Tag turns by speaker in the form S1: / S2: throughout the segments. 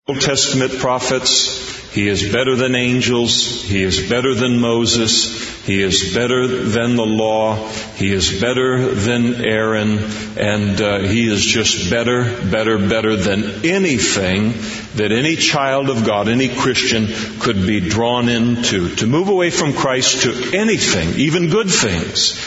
S1: Old Testament prophets. He is better than angels. He is better than Moses. He is better than the law. He is better than Aaron. And he is just better than anything that any child of God, any Christian could be drawn into. To move away from Christ to anything, even good things,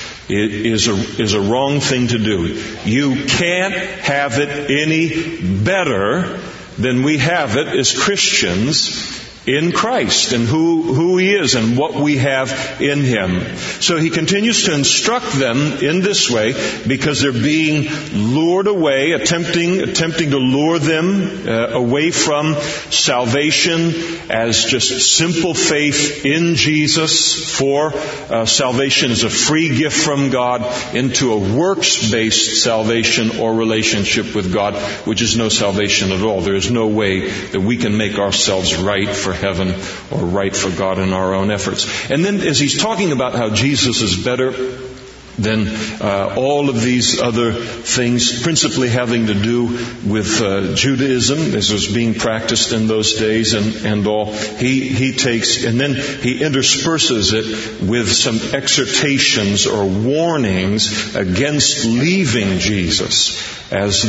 S1: is a wrong thing to do. You can't have it any better than we have it as Christians in Christ and who He is and what we have in Him. So He continues to instruct them in this way because they're being lured away, attempting to lure them away from salvation as just simple faith in Jesus, for salvation is a free gift from God, into a works-based salvation or relationship with God, which is no salvation at all. There is no way that we can make ourselves right for heaven or right for God in our own efforts. And then as He's talking about how Jesus is better than all of these other things, principally having to do with Judaism, as was being practiced in those days and all, he takes, and then he intersperses it with some exhortations or warnings against leaving Jesus as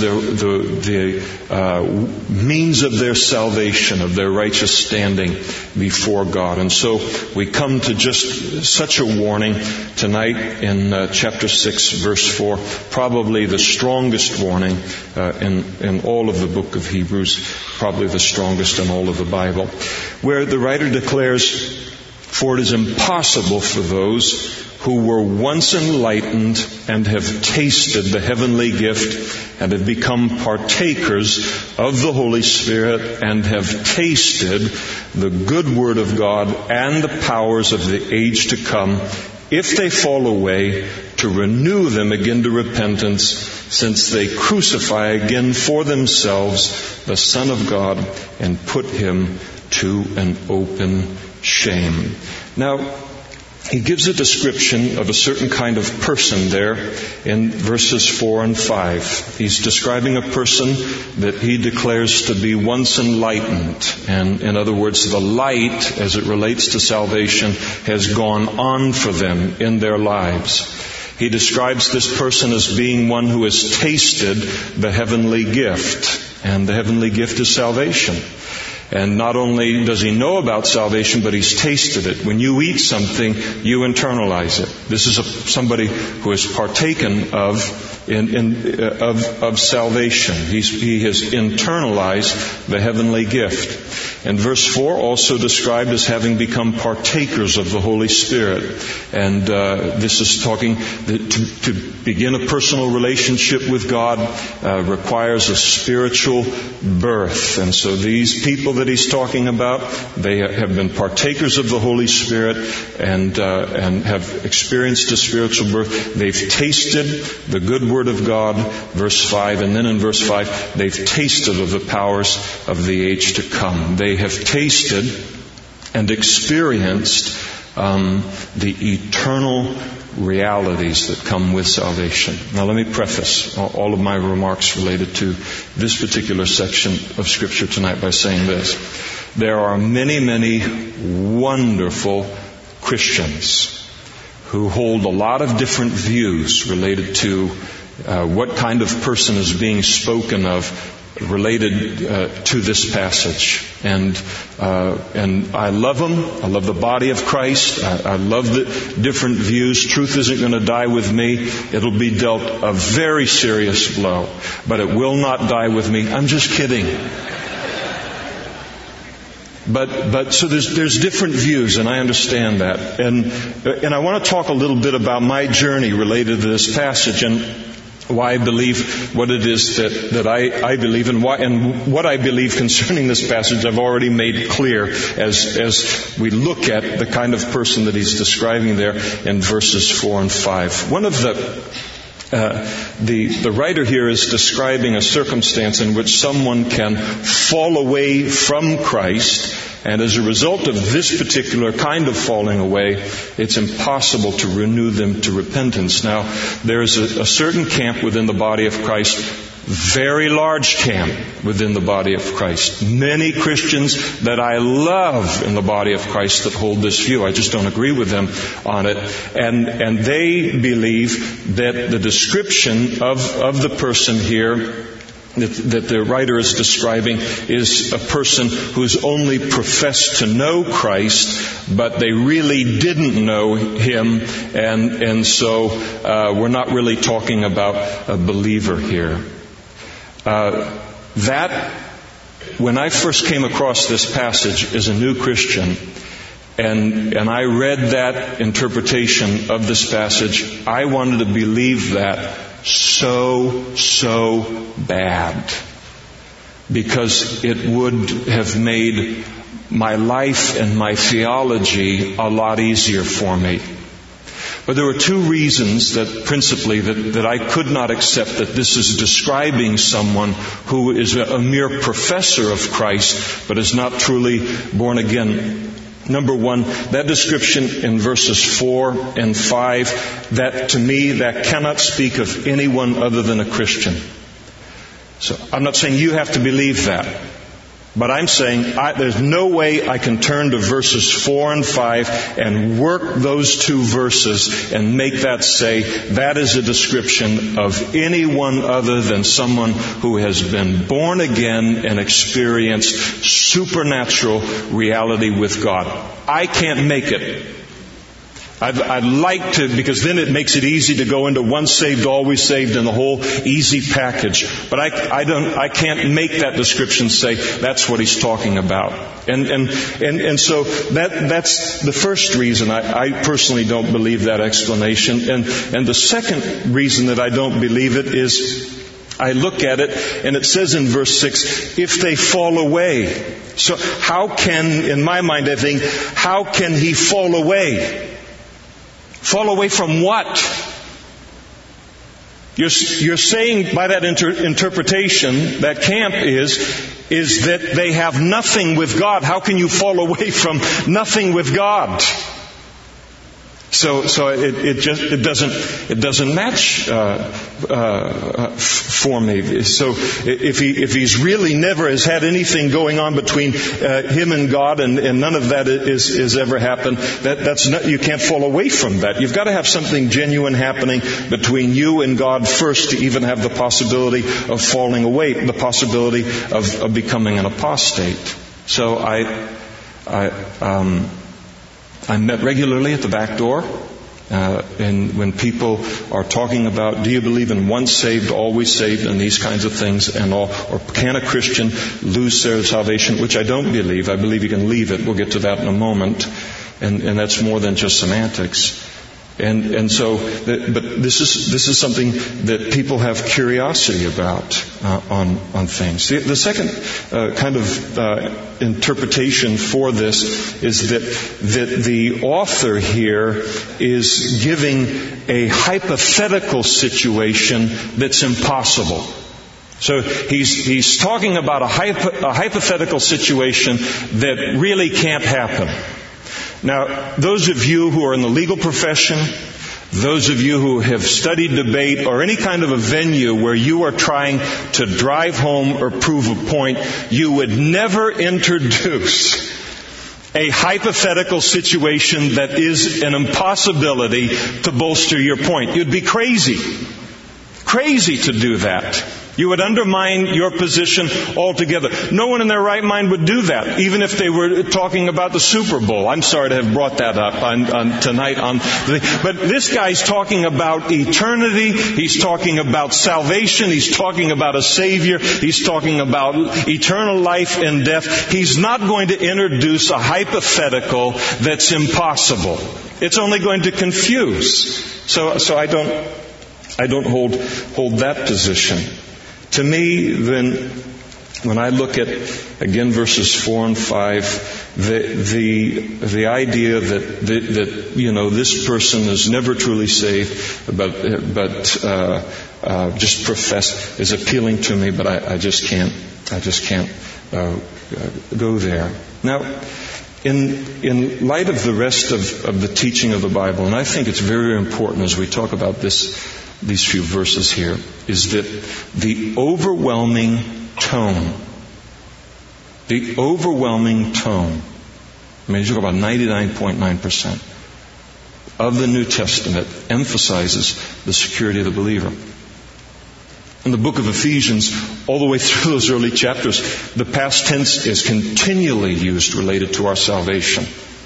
S1: the means of their salvation, of their righteous standing before God. And so we come to just such a warning tonight in chapter 6, verse 4, probably the strongest warning in all of the book of Hebrews, probably the strongest in all of the Bible, where the writer declares, "For it is impossible for those who were once enlightened and have tasted the heavenly gift and have become partakers of the Holy Spirit and have tasted the good word of God and the powers of the age to come, if they fall away, to renew them again to repentance, since they crucify again for themselves the Son of God and put Him to an open shame." Now, he gives a description of a certain kind of person there in verses 4 and 5. He's describing a person that he declares to be once enlightened. And in other words, the light, as it relates to salvation, has gone on for them in their lives. He describes this person as being one who has tasted the heavenly gift. And the heavenly gift is salvation. And not only does he know about salvation, but he's tasted it. When you eat something, you internalize it. This is somebody who has partaken of salvation. He has internalized the heavenly gift. And verse 4 also described as having become partakers of the Holy Spirit. And this is talking to begin a personal relationship with God requires a spiritual birth. And so these people that he's talking about, they have been partakers of the Holy Spirit and have experienced a spiritual birth. They've tasted the good word of God, verse 5, and then in verse 5, they've tasted of the powers of the age to come. They have tasted and experienced the eternal realities that come with salvation. Now let me preface all of my remarks related to this particular section of Scripture tonight by saying this. There are many, many wonderful Christians who hold a lot of different views related to what kind of person is being spoken of related to this passage. And I love them. I love the body of Christ. I love the different views. Truth isn't going to die with me. It'll be dealt a very serious blow. But it will not die with me. I'm just kidding. But so there's different views, and I understand that. And I want to talk a little bit about my journey related to this passage and why I believe what it is that I believe, and what I believe concerning this passage I've already made clear as we look at the kind of person that he's describing there in verses 4 and 5. One of the writer here is describing a circumstance in which someone can fall away from Christ, and as a result of this particular kind of falling away, it's impossible to renew them to repentance. Now, there's a certain camp within the body of Christ very large camp within the body of Christ. Many Christians that I love in the body of Christ that hold this view. I just don't agree with them on it. And they believe that the description of the person here that the writer is describing is a person who's only professed to know Christ, but they really didn't know Him, and so we're not really talking about a believer here. That, when I first came across this passage as a new Christian, and I read that interpretation of this passage, I wanted to believe that so bad, because it would have made my life and my theology a lot easier for me. But there were two reasons that I could not accept that this is describing someone who is a mere professor of Christ, but is not truly born again. Number one, that description in verses 4 and 5, that to me, that cannot speak of anyone other than a Christian. So I'm not saying you have to believe that. But I'm saying there's no way I can turn to verses 4 and 5 and work those two verses and make that say that is a description of anyone other than someone who has been born again and experienced supernatural reality with God. I can't make it. I'd like to, because then it makes it easy to go into once saved, always saved, and the whole easy package. But I can't make that description say that's what he's talking about. And so that's the first reason I personally don't believe that explanation. And the second reason that I don't believe it is, I look at it, and it says in verse 6, if they fall away. So how can, in my mind, I think, how can he fall away? Fall away from what? You're saying by that interpretation, that camp is that they have nothing with God. How can you fall away from nothing with God? So it doesn't match for me. So if he's really never has had anything going on between him and God, and none of that is ever happened, that's not, you can't fall away from that. You've got to have something genuine happening between you and God first to even have the possibility of falling away, the possibility of becoming an apostate. So I'm met regularly at the back door, and when people are talking about, do you believe in once saved, always saved, and these kinds of things and all, or can a Christian lose their salvation, which I don't believe. I believe you can leave it. We'll get to that in a moment, and that's more than just semantics. And so, but this is something that people have curiosity about on things. The second kind of interpretation for this is that the author here is giving a hypothetical situation that's impossible. So he's talking about a hypothetical situation that really can't happen. Now, those of you who are in the legal profession, those of you who have studied debate or any kind of a venue where you are trying to drive home or prove a point, you would never introduce a hypothetical situation that is an impossibility to bolster your point. You'd be crazy to do that. You would undermine your position altogether. No one in their right mind would do that, even if they were talking about the Super Bowl. I'm sorry to have brought that up tonight. But this guy's talking about eternity. He's talking about salvation. He's talking about a Savior. He's talking about eternal life and death. He's not going to introduce a hypothetical that's impossible. It's only going to confuse. So I don't hold that position. To me, then, when I look at, again, verses 4 and 5, the idea that this person is never truly saved, but just profess, is appealing to me, but I just can't go there. Now, in light of the rest of the teaching of the Bible, and I think it's very important as we talk about this these few verses here is that the overwhelming tone, I mean, you talk about 99.9% of the New Testament emphasizes the security of the believer. In the book of Ephesians, all the way through those early chapters, the past tense is continually used related to our salvation.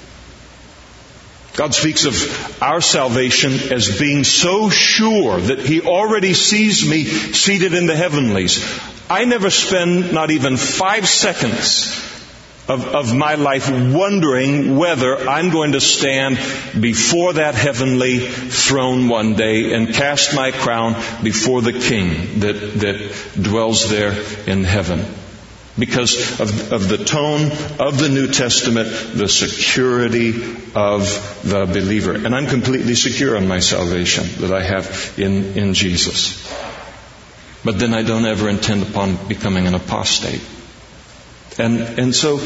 S1: God speaks of our salvation as being so sure that He already sees me seated in the heavenlies. I never spend not even 5 seconds of my life wondering whether I'm going to stand before that heavenly throne one day and cast my crown before the King that dwells there in heaven. Because of the tone of the New Testament, the security of the believer. And I'm completely secure on my salvation that I have in Jesus. But then I don't ever intend upon becoming an apostate. And so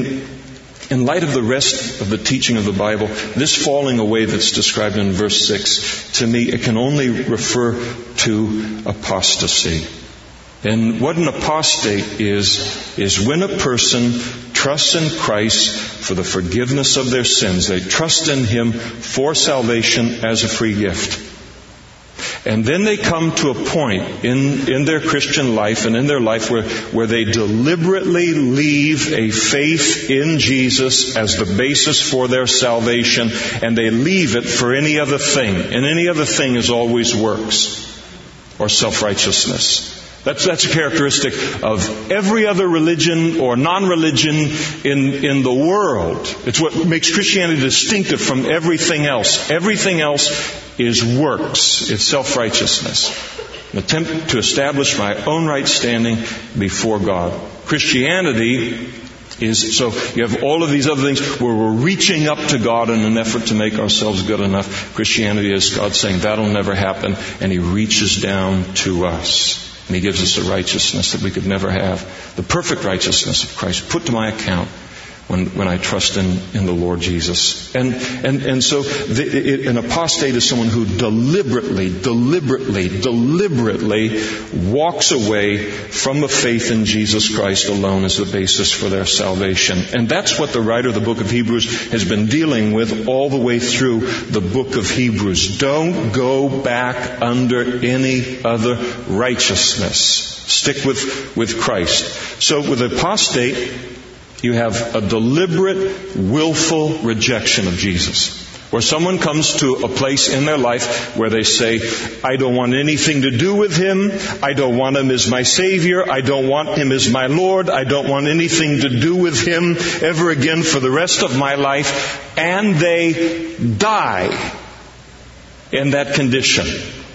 S1: in light of the rest of the teaching of the Bible, this falling away that's described in verse 6, to me, it can only refer to apostasy. And what an apostate is when a person trusts in Christ for the forgiveness of their sins. They trust in Him for salvation as a free gift. And then they come to a point in their Christian life and in their life where they deliberately leave a faith in Jesus as the basis for their salvation, and they leave it for any other thing. And any other thing is always works or self-righteousness. That's a characteristic of every other religion or non-religion in the world. It's what makes Christianity distinctive from everything else. Everything else is works. It's self-righteousness. An attempt to establish my own right standing before God. Christianity is, so you have all of these other things where we're reaching up to God in an effort to make ourselves good enough. Christianity is God saying that'll never happen, and He reaches down to us. And He gives us a righteousness that we could never have. The perfect righteousness of Christ put to my account when I trust in the Lord Jesus. And so an apostate is someone who deliberately walks away from the faith in Jesus Christ alone as the basis for their salvation. And that's what the writer of the book of Hebrews has been dealing with all the way through the book of Hebrews. Don't go back under any other righteousness. Stick with Christ. So with apostate, you have a deliberate, willful rejection of Jesus. Where someone comes to a place in their life where they say, I don't want anything to do with Him. I don't want Him as my Savior. I don't want Him as my Lord. I don't want anything to do with Him ever again for the rest of my life. And they die in that condition.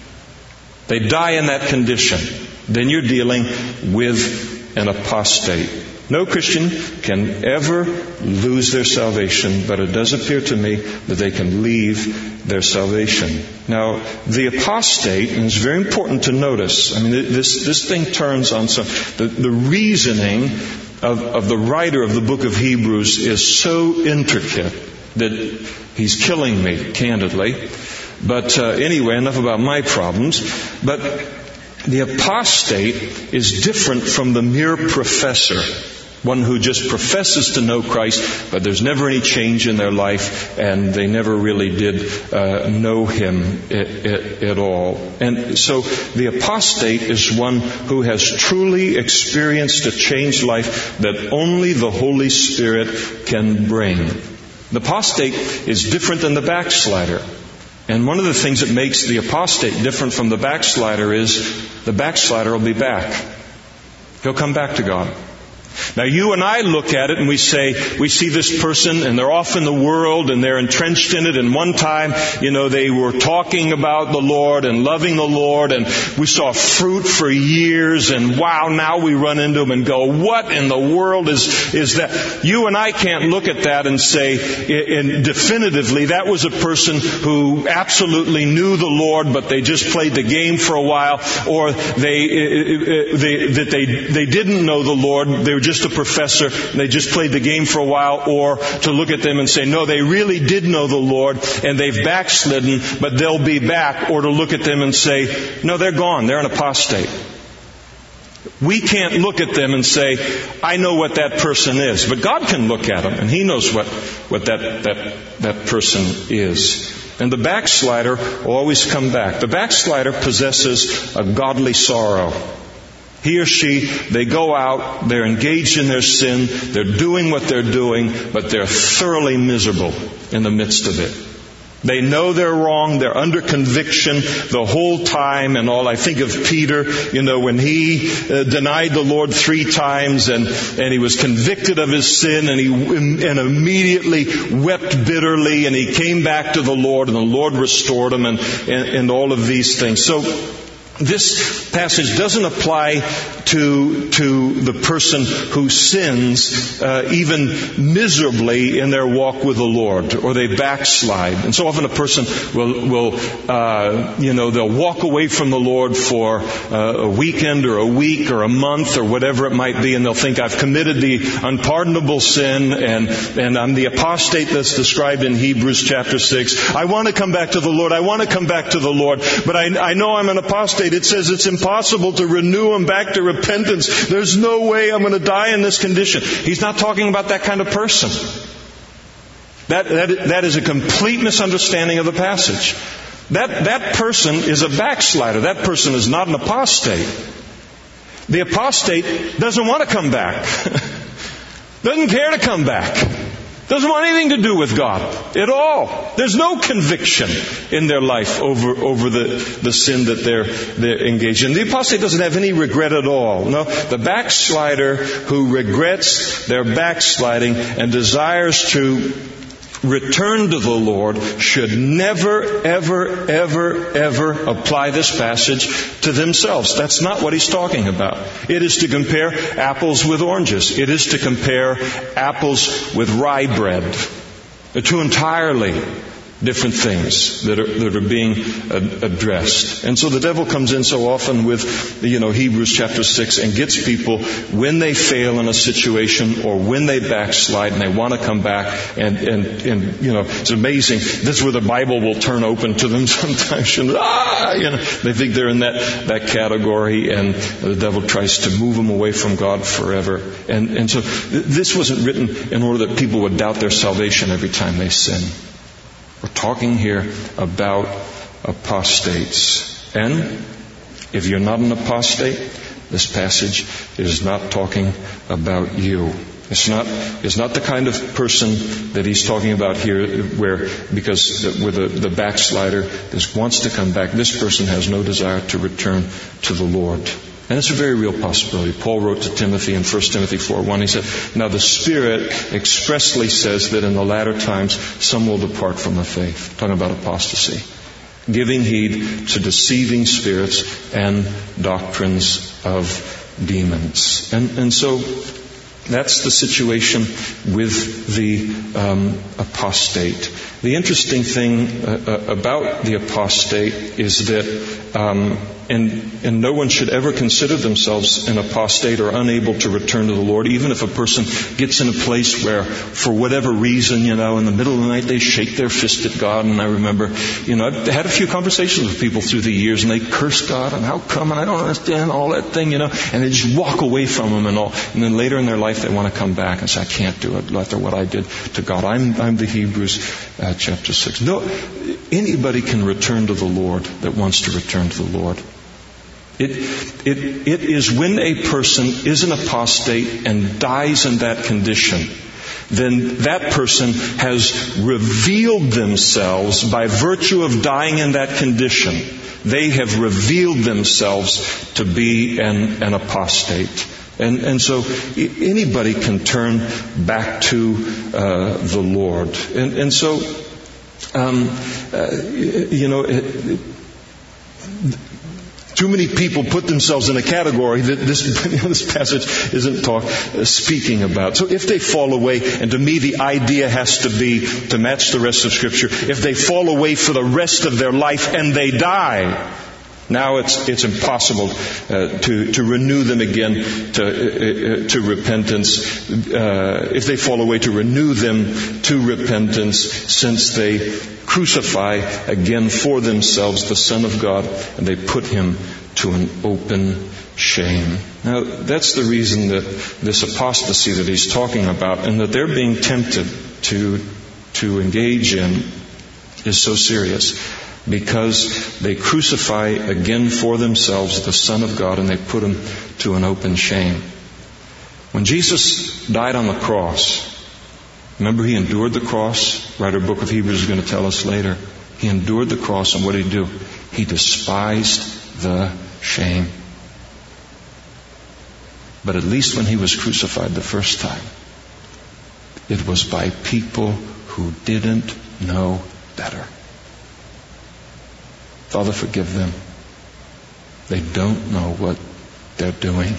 S1: They die in that condition. Then you're dealing with an apostate. No Christian can ever lose their salvation, but it does appear to me that they can leave their salvation. Now, the apostate, and it's very important to notice, I mean, this thing turns on some, the reasoning of the writer of the book of Hebrews is so intricate that he's killing me, candidly. But anyway, enough about my problems. But the apostate is different from the mere professor. One who just professes to know Christ, but there's never any change in their life, and they never really did know Him at all. And so the apostate is one who has truly experienced a changed life that only the Holy Spirit can bring. The apostate is different than the backslider. And one of the things that makes the apostate different from the backslider is the backslider will be back. He'll come back to God. Now you and I look at it and we say, we see this person and they're off in the world and they're entrenched in it, and one time, they were talking about the Lord and loving the Lord, and we saw fruit for years, and wow, now we run into them and go, what in the world is that? You and I can't look at that and say definitively that was a person who absolutely knew the Lord, but they just played the game for a while, or they didn't know the Lord, they just a professor and they just played the game for a while, or to look at them and say, no, they really did know the Lord and they've backslidden, but they'll be back, or to look at them and say, no, they're gone, they're an apostate. We can't look at them and say, I know what that person is. But God can look at them and He knows what that person is. And the backslider will always come back. The backslider possesses a godly sorrow. He or she, they go out, they're engaged in their sin, they're doing what they're doing, but they're thoroughly miserable in the midst of it. They know they're wrong. They're under conviction the whole time and all. I think of Peter, when he denied the Lord 3 times and he was convicted of his sin and he immediately wept bitterly, and he came back to the Lord and the Lord restored him and all of these things. So this passage doesn't apply to the person who sins even miserably in their walk with the Lord, or they backslide. And so often a person will they'll walk away from the Lord for a weekend or a week or a month or whatever it might be, and they'll think, I've committed the unpardonable sin and I'm the apostate that's described in Hebrews chapter 6. I want to come back to the Lord. I want to come back to the Lord, but I know I'm an apostate. It says it's impossible to renew him back to repentance. There's no way I'm going to die in this condition. He's not talking about that kind of person. That is a complete misunderstanding of the passage. That person is a backslider. That person is not an apostate. The apostate doesn't want to come back. Doesn't care to come back. Doesn't want anything to do with God at all. There's no conviction in their life over the sin that they're engaged in. The apostate doesn't have any regret at all. No, the backslider who regrets their backsliding and desires to return to the Lord should never, ever, ever, ever apply this passage to themselves. That's not what he's talking about. It is to compare apples with oranges. It is to compare apples with rye bread. They're two entirely different things that are being addressed. And so the devil comes in so often with, Hebrews chapter 6 and gets people when they fail in a situation or when they backslide and they want to come back and it's amazing. This is where the Bible will turn open to them sometimes. They think they're in that category, and the devil tries to move them away from God forever. And so this wasn't written in order that people would doubt their salvation every time they sin. We're talking here about apostates. And if you're not an apostate, this passage is not talking about you. It's not the kind of person that he's talking about here where the backslider just wants to come back. This person has no desire to return to the Lord. And it's a very real possibility. Paul wrote to Timothy in 1 Timothy 4:1. He said, now the Spirit expressly says that in the latter times some will depart from the faith. Talking about apostasy. Giving heed to deceiving spirits and doctrines of demons. And so that's the situation with the apostate. The interesting thing about the apostate is that and no one should ever consider themselves an apostate or unable to return to the Lord, even if a person gets in a place where, for whatever reason, in the middle of the night they shake their fist at God. And I remember, I've had a few conversations with people through the years, and they curse God, and how come, and I don't understand all that thing, and they just walk away from Him and all. And then later in their life they want to come back and say, I can't do it after what I did to God. I'm the Hebrews chapter 6. No, anybody can return to the Lord that wants to return to the Lord. It is when a person is an apostate and dies in that condition, then that person has revealed themselves by virtue of dying in that condition. They have revealed themselves to be an apostate. And so anybody can turn back to the Lord. And so, too many people put themselves in a category that this passage isn't speaking about. So if they fall away, and to me the idea has to be to match the rest of Scripture, if they fall away for the rest of their life and they die, Now it's impossible to renew them again to repentance. If they fall away, to renew them to repentance, since they crucify again for themselves the Son of God, and they put Him to an open shame. Now, that's the reason that this apostasy that he's talking about, and that they're being tempted to engage in, is so serious. Because they crucify again for themselves the Son of God, and they put Him to an open shame. When Jesus died on the cross, remember, He endured the cross. Writer of the book of Hebrews is going to tell us later. He endured the cross, and what did He do? He despised the shame. But at least when He was crucified the first time, it was by people who didn't know better. Father, forgive them. They don't know what they're doing.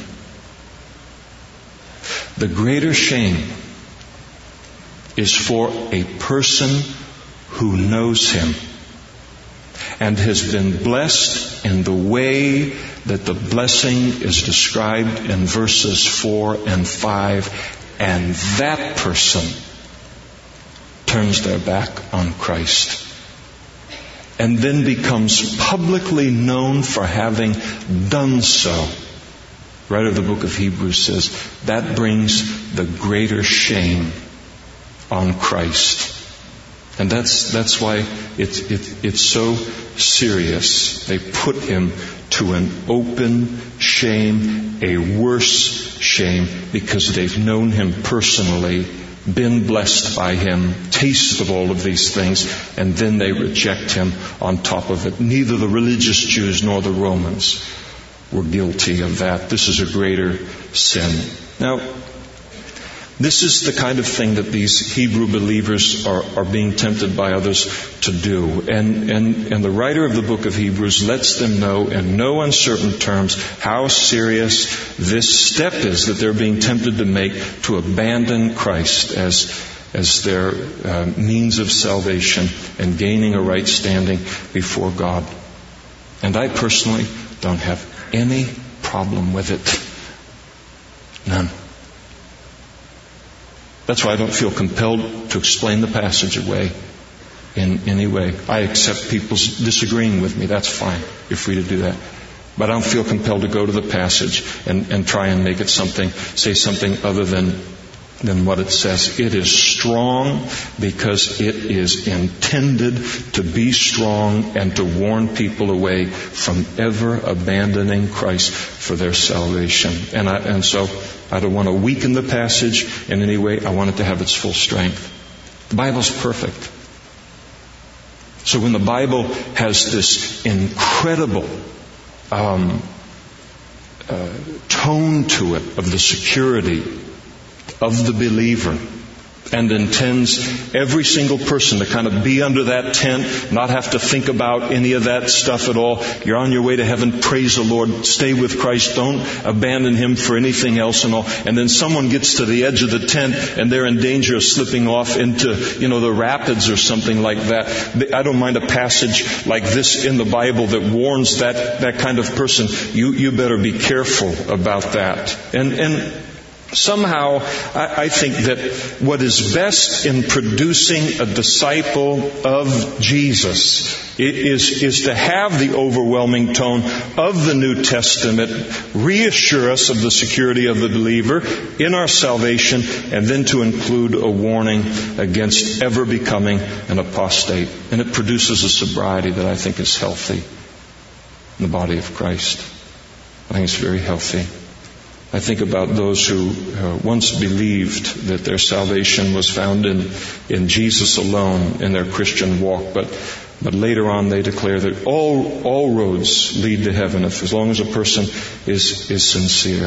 S1: The greater shame is for a person who knows Him and has been blessed in the way that the blessing is described in verses 4 and 5, and that person turns their back on Christ and then becomes publicly known for having done so. Writer of the book of Hebrews says that brings the greater shame on Christ. And that's why it's so serious. They put Him to an open shame, a worse shame, because they've known Him personally, been blessed by Him, tasted all of these things, and then they reject Him on top of it. Neither the religious Jews nor the Romans were guilty of that. This is a greater sin. Now, this is the kind of thing that these Hebrew believers are being tempted by others to do. And the writer of the book of Hebrews lets them know in no uncertain terms how serious this step is that they're being tempted to make, to abandon Christ as their means of salvation and gaining a right standing before God. And I personally don't have any problem with it. None. That's why I don't feel compelled to explain the passage away in any way. I accept people's disagreeing with me. That's fine. You're free to do that. But I don't feel compelled to go to the passage and try and make it say something other than what it says. It is strong because it is intended to be strong and to warn people away from ever abandoning Christ for their salvation. And so I don't want to weaken the passage in any way. I want it to have its full strength. The Bible's perfect. So when the Bible has this incredible tone to it of the security of the believer, and intends every single person to kind of be under that tent, not have to think about any of that stuff at all. You're on your way to heaven. Praise the Lord. Stay with Christ. Don't abandon Him for anything else and all. And then someone gets to the edge of the tent and they're in danger of slipping off into, the rapids or something like that. I don't mind a passage like this in the Bible that warns that kind of person. You better be careful about that. And somehow, I think that what is best in producing a disciple of Jesus is to have the overwhelming tone of the New Testament, reassure us of the security of the believer in our salvation, and then to include a warning against ever becoming an apostate. And it produces a sobriety that I think is healthy in the body of Christ. I think it's very healthy. I think about those who once believed that their salvation was found in Jesus alone in their Christian walk, but later on they declare that all roads lead to heaven as long as a person is sincere.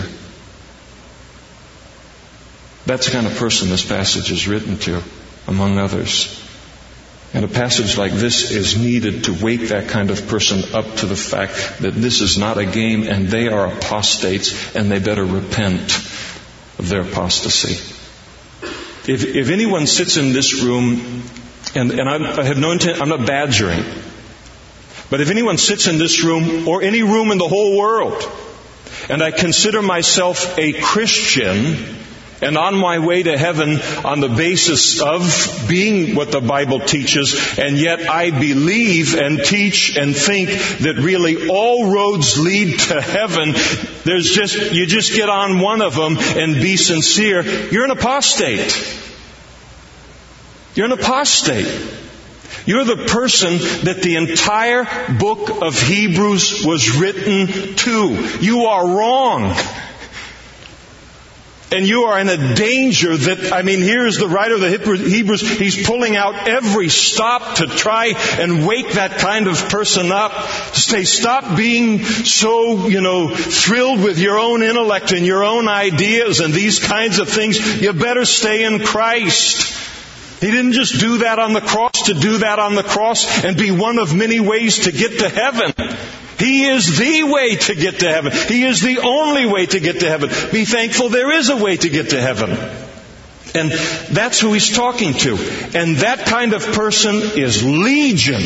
S1: That's the kind of person this passage is written to, among others. And a passage like this is needed to wake that kind of person up to the fact that this is not a game and they are apostates and they better repent of their apostasy. If anyone sits in this room, and I have no intent, I'm not badgering, But if anyone sits in this room or any room in the whole world, and I consider myself a Christian and on my way to heaven on the basis of being what the Bible teaches, and yet I believe and teach and think that really all roads lead to heaven, you just get on one of them and be sincere, you're an apostate. You're an apostate. You're the person that the entire book of Hebrews was written to. You are wrong. And you are in a danger that, here's the writer of the Hebrews, he's pulling out every stop to try and wake that kind of person up. To say, stop being so, thrilled with your own intellect and your own ideas and these kinds of things. You better stay in Christ. He didn't just do that on the cross to do that on the cross and be one of many ways to get to heaven. He is the way to get to heaven. He is the only way to get to heaven. Be thankful there is a way to get to heaven. And that's who he's talking to. And that kind of person is legion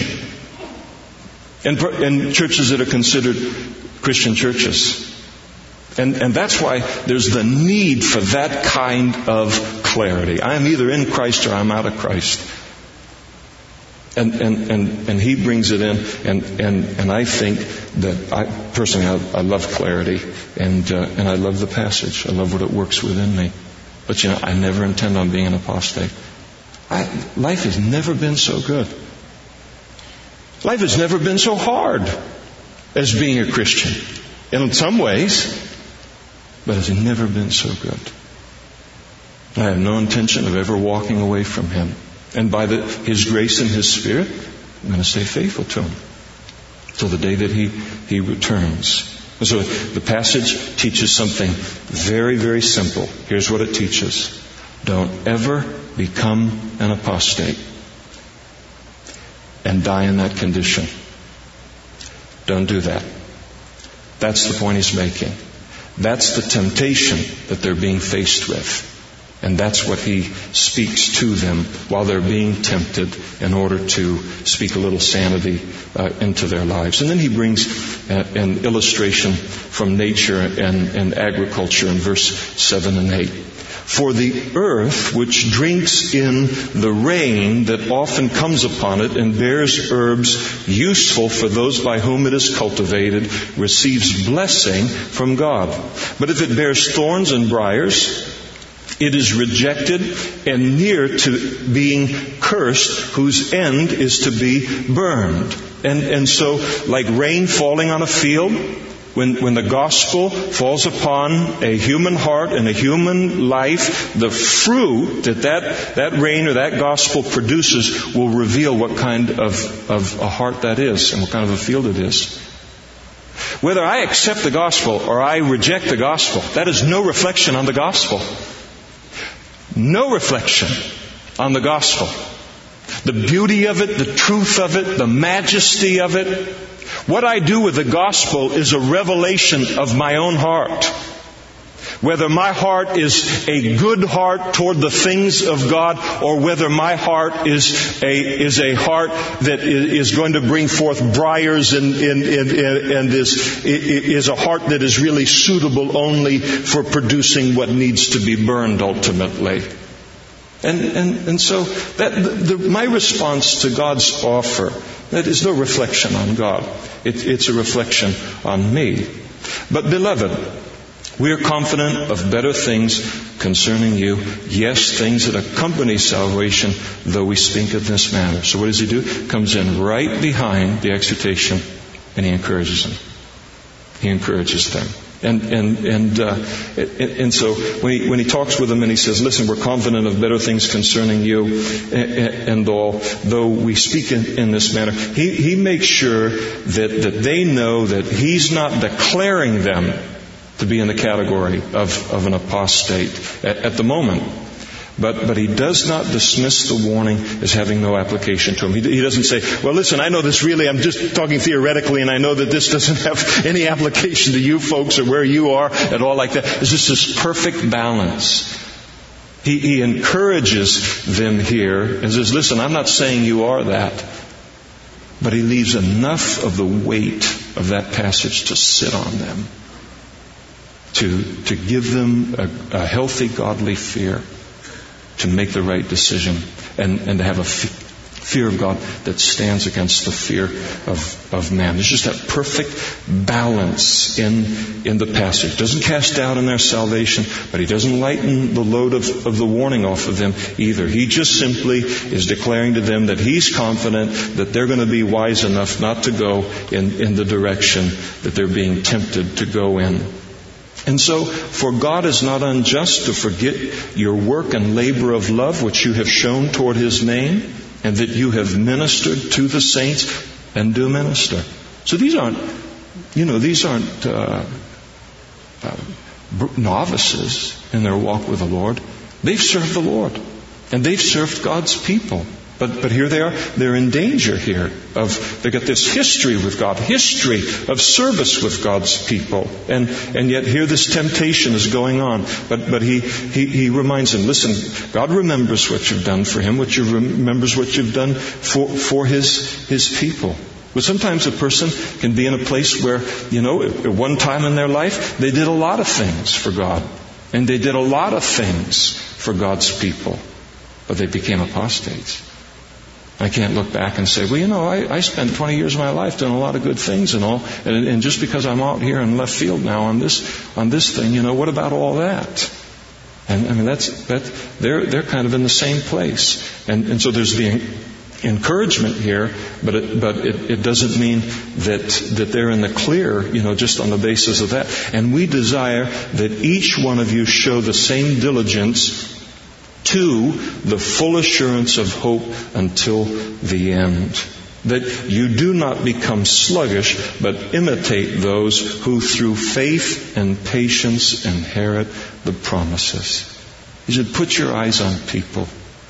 S1: in churches that are considered Christian churches. And that's why there's the need for that kind of clarity. I am either in Christ or I'm out of Christ. And he brings it in, and I think that I love clarity, and I love the passage. I love what it works within me. But I never intend on being an apostate. Life has never been so good. Life has never been so hard as being a Christian. And in some ways, but it's never been so good. I have no intention of ever walking away from Him. And by His grace and His Spirit, I'm going to stay faithful to Him till the day that He returns. And so the passage teaches something very, very simple. Here's what it teaches. Don't ever become an apostate and die in that condition. Don't do that. That's the point he's making. That's the temptation that they're being faced with. And that's what he speaks to them while they're being tempted in order to speak a little sanity into their lives. And then he brings an illustration from nature and agriculture in verse 7 and 8. For the earth, which drinks in the rain that often comes upon it and bears herbs useful for those by whom it is cultivated, receives blessing from God. But if it bears thorns and briars, it is rejected and near to being cursed, whose end is to be burned. And so, like rain falling on a field, when the gospel falls upon a human heart and a human life, the fruit that rain or that gospel produces will reveal what kind of a heart that is and what kind of a field it is. Whether I accept the gospel or I reject the gospel, that is no reflection on the gospel. No reflection on the gospel. The beauty of it, the truth of it, the majesty of it. What I do with the gospel is a revelation of my own heart. Whether my heart is a good heart toward the things of God, or whether my heart is a heart that is going to bring forth briars and is a heart that is really suitable only for producing what needs to be burned ultimately. And so my response to God's offer, that is no reflection on God. It's a reflection on me. But beloved, we are confident of better things concerning you. Yes, things that accompany salvation, though we speak in this manner. So what does he do? Comes in right behind the exhortation, and he encourages them. He encourages them. And so when he talks with them and he says, listen, we're confident of better things concerning you and all, though we speak in this manner, he makes sure that they know that he's not declaring them to be in the category of an apostate at the moment. But he does not dismiss the warning as having no application to him. He doesn't say, well, listen, I know this really, I'm just talking theoretically, and I know that this doesn't have any application to you folks or where you are at all like that. It's just this perfect balance. He encourages them here and says, listen, I'm not saying you are that. But he leaves enough of the weight of that passage to sit on them, to give them a healthy, godly fear, to make the right decision, and to have a fear of God that stands against the fear of man. There's just that perfect balance in the passage. Doesn't cast doubt on their salvation, but he doesn't lighten the load of the warning off of them either. He just simply is declaring to them that he's confident that they're going to be wise enough not to go in the direction that they're being tempted to go in. And so, for God is not unjust to forget your work and labor of love which you have shown toward his name, and that you have ministered to the saints and do minister. So these aren't novices in their walk with the Lord. They've served the Lord, and they've served God's people. But here they are. They're in danger here. They've got this history with God, history of service with God's people, and yet here this temptation is going on. But he reminds them, listen, God remembers what you've done for him, remembers what you've done for his people. But sometimes a person can be in a place where, at one time in their life, they did a lot of things for God, and they did a lot of things for God's people, but they became apostates. I can't look back and say, I spent 20 years of my life doing a lot of good things and all, and just because I'm out here in left field now on this thing, what about all that? And I mean, they're kind of in the same place, and so there's the encouragement here, but it doesn't mean that they're in the clear, just on the basis of that. And we desire that each one of you show the same diligence to the full assurance of hope until the end. That you do not become sluggish, but imitate those who through faith and patience inherit the promises. He said, put your eyes on people.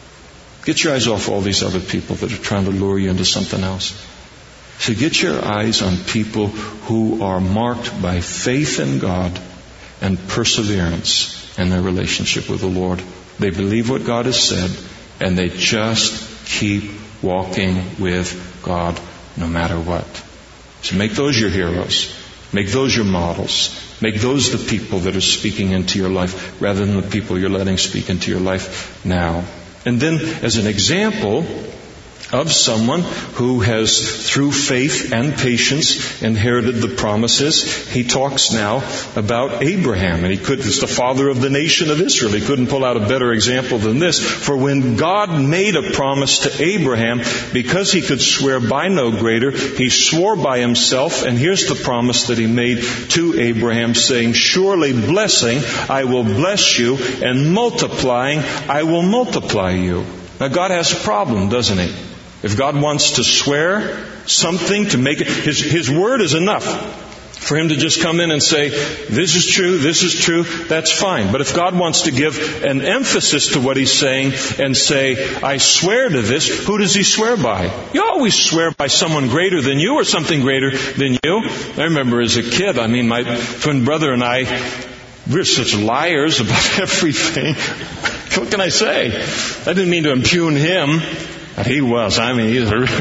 S1: Get your eyes off all these other people that are trying to lure you into something else. So get your eyes on people who are marked by faith in God and perseverance in their relationship with the Lord. They believe what God has said, and they just keep walking with God no matter what. So make those your heroes. Make those your models. Make those the people that are speaking into your life rather than the people you're letting speak into your life now. And then, as an example of someone who has, through faith and patience, inherited the promises, he talks now about Abraham. And he's the father of the nation of Israel. He couldn't pull out a better example than this. For when God made a promise to Abraham, because he could swear by no greater, he swore by himself. And here's the promise that he made to Abraham, saying, surely blessing, I will bless you, and multiplying, I will multiply you. Now God has a problem, doesn't he? If God wants to swear something to make it, His word is enough. For Him to just come in and say, this is true, that's fine. But if God wants to give an emphasis to what He's saying and say, I swear to this, who does He swear by? You always swear by someone greater than you or something greater than you. I remember as a kid, my twin brother and I, we're such liars about everything. What can I say? I didn't mean to impugn him. He was. He's a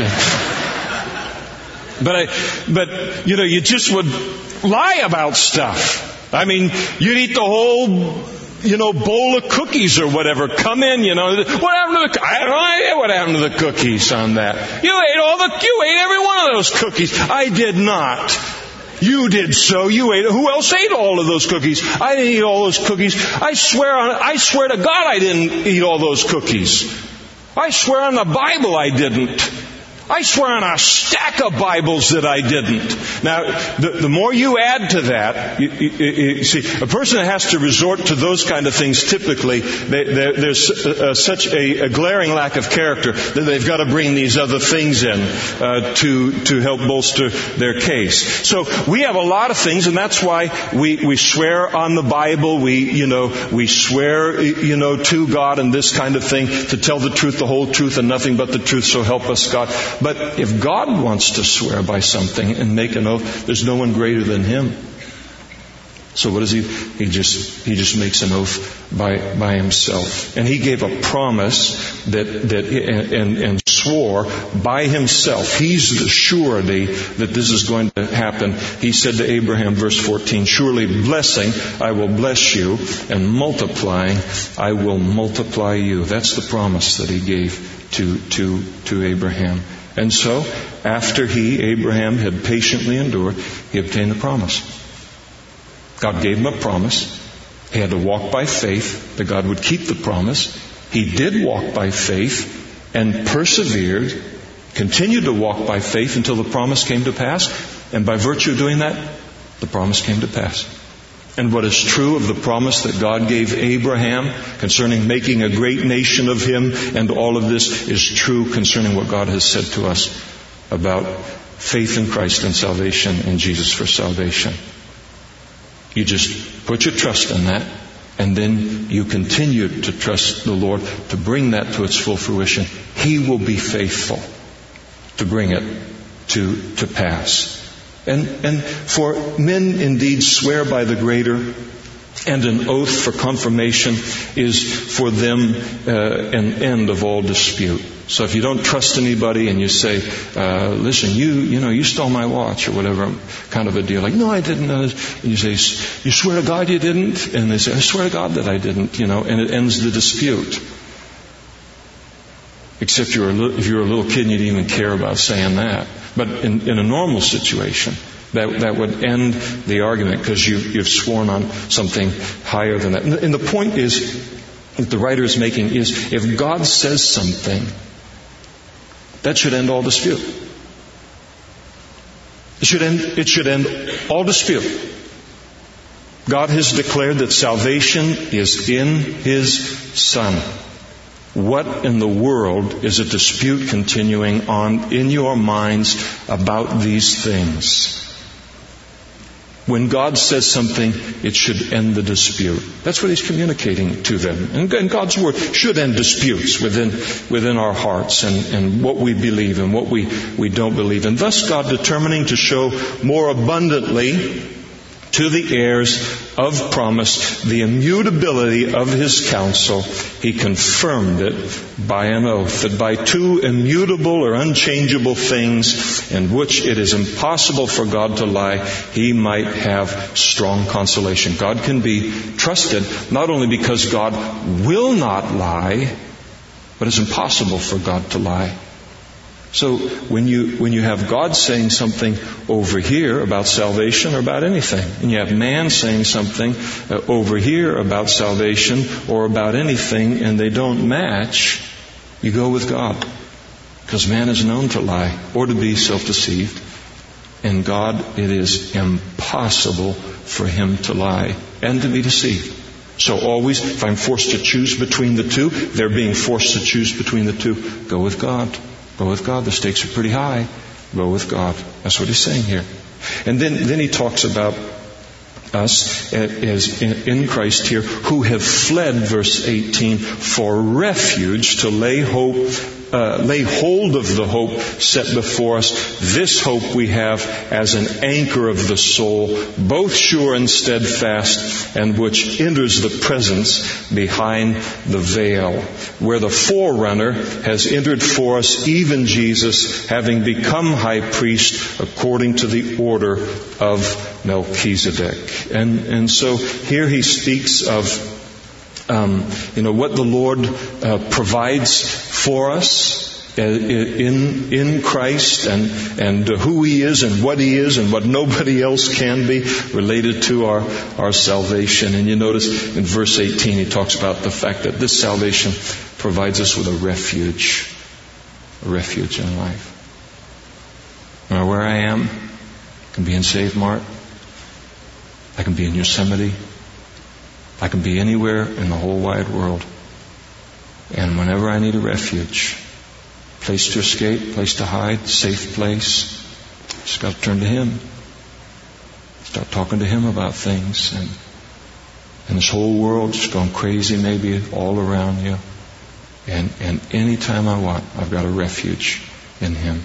S1: But you just would lie about stuff. You'd eat the whole, bowl of cookies or whatever. Come in, what happened to I have no idea what happened to the cookies on that. You ate every one of those cookies. I did not. You did so. You ate. Who else ate all of those cookies? I didn't eat all those cookies. I swear to God I didn't eat all those cookies. I swear on the Bible I didn't. I swear on a stack of Bibles that I didn't. Now, the more you add to that, you see, a person that has to resort to those kind of things typically, there's such a glaring lack of character that they've got to bring these other things in to help bolster their case. So we have a lot of things, and that's why we swear on the Bible. We swear to God and this kind of thing, to tell the truth, the whole truth, and nothing but the truth. So help us God. But if God wants to swear by something and make an oath, there's no one greater than Him. So what does He? He just makes an oath by Himself. And He gave a promise that swore by himself, he's the surety that this is going to happen. He said to Abraham, verse 14, surely blessing, I will bless you, and multiplying, I will multiply you. That's the promise that he gave to Abraham. And so, after Abraham, had patiently endured, he obtained the promise. God gave him a promise. He had to walk by faith that God would keep the promise. He did walk by faith and persevered, continued to walk by faith until the promise came to pass. And by virtue of doing that, the promise came to pass. And what is true of the promise that God gave Abraham concerning making a great nation of him and all of this is true concerning what God has said to us about faith in Christ and salvation in Jesus for salvation. You just put your trust in that, and then you continue to trust the Lord to bring that to its full fruition. He will be faithful to bring it to pass. And for men indeed swear by the greater, and an oath for confirmation is for them an end of all dispute. So if you don't trust anybody and you say, listen, you stole my watch or whatever kind of a deal, like, no, I didn't. And you say, you swear to God you didn't? And they say, I swear to God that I didn't, and it ends the dispute. Except if you're a little kid and you didn't even care about saying that. But in a normal situation, that would end the argument because you've sworn on something higher than that. And the point is, that the writer is making is, if God says something, that should end all dispute. It should end all dispute. God has declared that salvation is in His Son. What in the world is a dispute continuing on in your minds about these things? When God says something, it should end the dispute. That's what He's communicating to them. And God's Word should end disputes within our hearts and what we believe and what we don't believe. And thus God, determining to show more abundantly to the heirs of promise the immutability of His counsel, He confirmed it by an oath, that by two immutable or unchangeable things in which it is impossible for God to lie, He might have strong consolation. God can be trusted not only because God will not lie, but it's impossible for God to lie. So when you have God saying something over here about salvation or about anything, and you have man saying something over here about salvation or about anything, and they don't match, you go with God. Because man is known to lie or to be self-deceived. And God, it is impossible for Him to lie and to be deceived. So always, if I'm forced to choose between the two, they're being forced to choose between the two, go with God. Go with God. The stakes are pretty high. Go with God. That's what He's saying here. And then He talks about us as in Christ here, who have fled, verse 18, for refuge to lay hold of the hope set before us. This hope we have as an anchor of the soul, both sure and steadfast, and which enters the presence behind the veil, where the forerunner has entered for us, even Jesus, having become high priest according to the order of Melchizedek. And so here he speaks of what the Lord provides for us in Christ, and who He is and what He is and what nobody else can be related to our salvation. And you notice in verse 18 he talks about the fact that this salvation provides us with a refuge in life. No matter where I am, I can be in Save Mart, I can be in Yosemite, I can be anywhere in the whole wide world. And whenever I need a refuge, place to escape, place to hide, safe place, just got to turn to Him. Start talking to Him about things. And this whole world just going crazy maybe all around you. And any time I want, I've got a refuge in Him.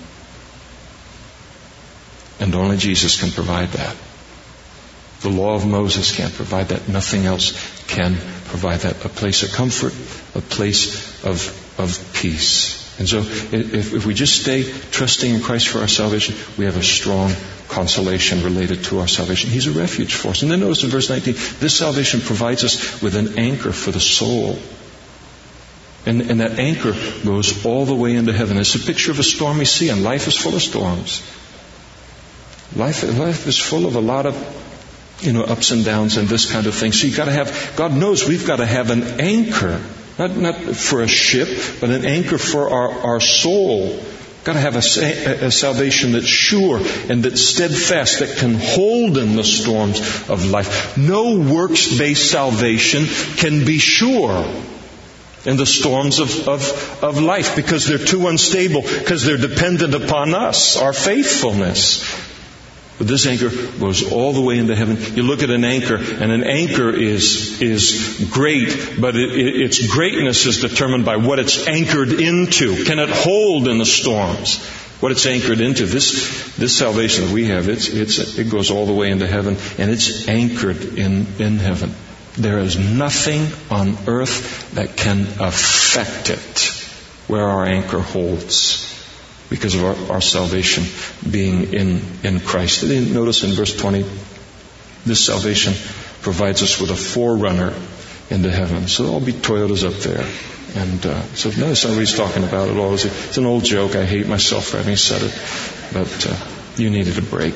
S1: And only Jesus can provide that. The law of Moses can't provide that. Nothing else can provide that. A place of comfort, a place of peace. And so if we just stay trusting in Christ for our salvation, we have a strong consolation related to our salvation. He's a refuge for us. And then notice in verse 19, this salvation provides us with an anchor for the soul. And that anchor goes all the way into heaven. It's a picture of a stormy sea, and life is full of storms. Life is full of a lot of, ups and downs and this kind of thing. So God knows we've got to have an anchor. Not for a ship, but an anchor for our soul. Got to have a salvation that's sure and that's steadfast, that can hold in the storms of life. No works-based salvation can be sure in the storms of life, because they're too unstable, because they're dependent upon us, our faithfulness. But this anchor goes all the way into heaven. You look at an anchor, and an anchor is great, but its greatness is determined by what it's anchored into. Can it hold in the storms? What it's anchored into. This salvation that we have, it goes all the way into heaven, and it's anchored in heaven. There is nothing on earth that can affect it where our anchor holds, because of our salvation being in Christ. Notice in verse 20, this salvation provides us with a forerunner into heaven. So there'll be Toyotas up there. And so notice not what he's talking about at all. It's an old joke. I hate myself for having said it. But you needed a break.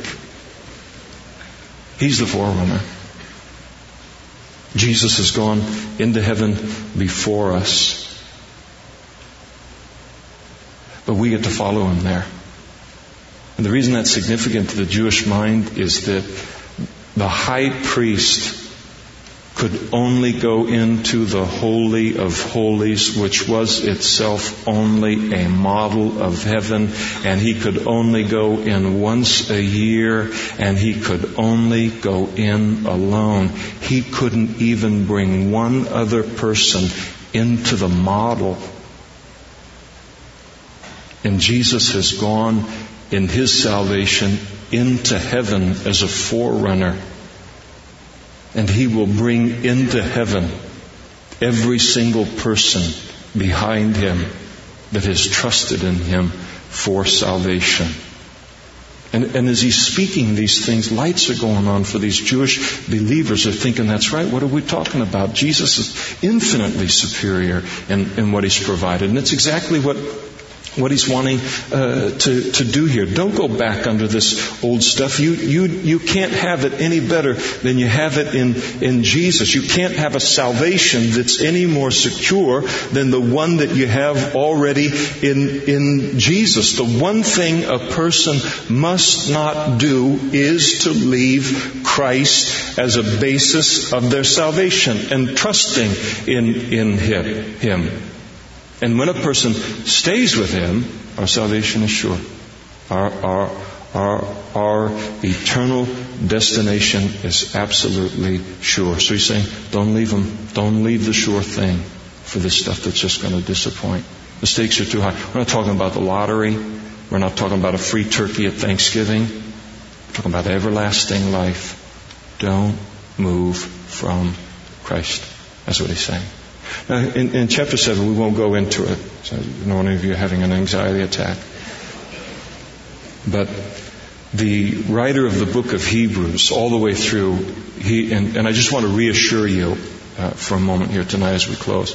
S1: He's the forerunner. Jesus has gone into heaven before us. But we get to follow him there. And the reason that's significant to the Jewish mind is that the high priest could only go into the Holy of Holies, which was itself only a model of heaven, and he could only go in once a year, and he could only go in alone. He couldn't even bring one other person into the model. And Jesus has gone in his salvation into heaven as a forerunner. And he will bring into heaven every single person behind him that has trusted in him for salvation. And as he's speaking these things, lights are going on for these Jewish believers. They're thinking, that's right, what are we talking about? Jesus is infinitely superior in what he's provided. And it's exactly what he's wanting to do here. Don't go back under this old stuff. You can't have it any better than you have it in Jesus. You can't have a salvation that's any more secure than the one that you have already in Jesus. The one thing a person must not do is to leave Christ as a basis of their salvation and trusting in him. And when a person stays with him, our salvation is sure. Our eternal destination is absolutely sure. So he's saying, don't leave him. Don't leave the sure thing for this stuff that's just going to disappoint. The stakes are too high. We're not talking about the lottery. We're not talking about a free turkey at Thanksgiving. We're talking about everlasting life. Don't move from Christ. That's what he's saying. Now, in chapter 7, we won't go into it. So I don't know any of you are having an anxiety attack. But the writer of the book of Hebrews, all the way through, and I just want to reassure you for a moment here tonight as we close.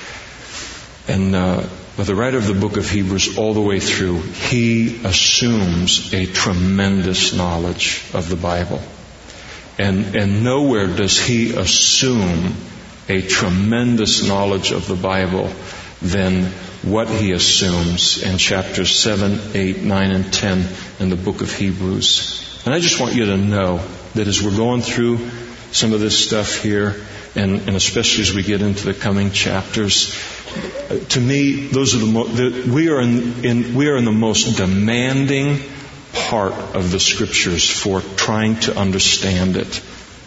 S1: But the writer of the book of Hebrews, all the way through, he assumes a tremendous knowledge of the Bible. And nowhere does he assume a tremendous knowledge of the Bible than what he assumes in chapters 7, 8, 9, and 10 in the book of Hebrews. And I just want you to know that as we're going through some of this stuff here, and especially as we get into the coming chapters, to me, those are we are in the most demanding part of the Scriptures for trying to understand it.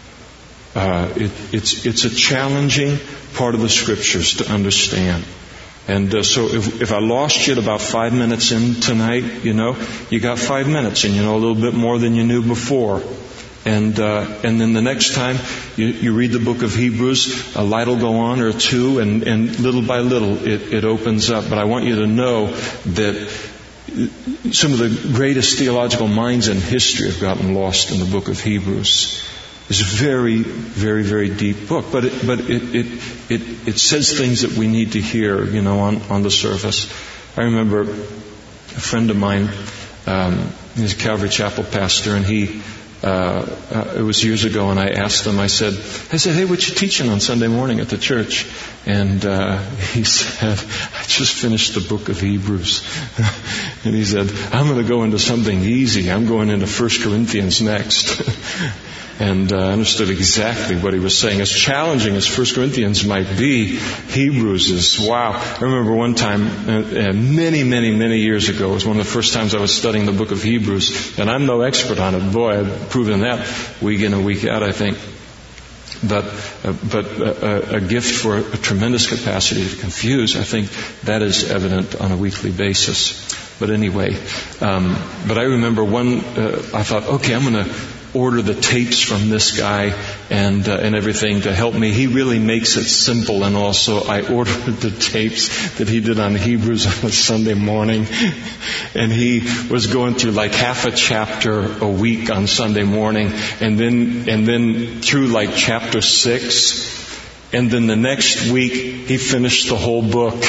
S1: It's a challenging part of the Scriptures to understand. And so if I lost you at about 5 minutes in tonight, you got 5 minutes and you know a little bit more than you knew before. And then the next time you read the book of Hebrews, a light will go on or two, and little by little it opens up. But I want you to know that some of the greatest theological minds in history have gotten lost in the book of Hebrews. It's a very, very, very deep book, but it says things that we need to hear, on the surface. I remember a friend of mine, he's a Calvary Chapel pastor, and it was years ago, and I asked him, I said, hey, what you teaching on Sunday morning at the church? And he said, I just finished the book of Hebrews. And he said, I'm going to go into something easy. I'm going into 1 Corinthians next. And I understood exactly what he was saying. As challenging as 1 Corinthians might be, Hebrews is, wow. I remember one time, many, many, many years ago, it was one of the first times I was studying the book of Hebrews, and I'm no expert on it. Boy, I've proven that week in and week out, I think. But a gift for a tremendous capacity to confuse, I think that is evident on a weekly basis. But anyway, but I remember I thought, okay, I'm going to order the tapes from this guy and everything to help me. He really makes it simple, and also I ordered the tapes that he did on Hebrews on a Sunday morning, and he was going through like half a chapter a week on Sunday morning, and then through like chapter 6, and then the next week he finished the whole book.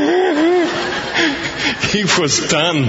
S1: He was done.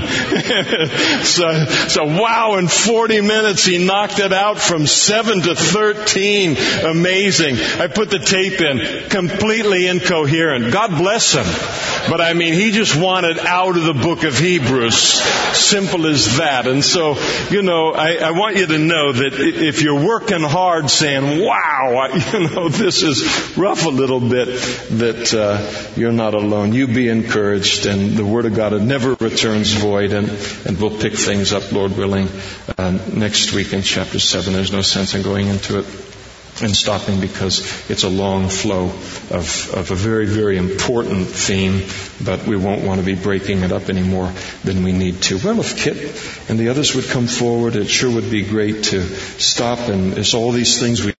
S1: So wow, in 40 minutes he knocked it out from 7 to 13. Amazing. I put the tape in, completely incoherent. God bless him. But I mean, he just wanted out of the book of Hebrews. Simple as that. And so, I want you to know that if you're working hard saying, wow, this is rough a little bit, that you're not alone. You be encouraged, and the Word of God never returns void, and we'll pick things up, Lord willing, next week in chapter 7. There's no sense in going into it and stopping, because it's a long flow of a very, very important theme, but we won't want to be breaking it up any more than we need to. Well, if Kit and the others would come forward, it sure would be great to stop, and it's all these things we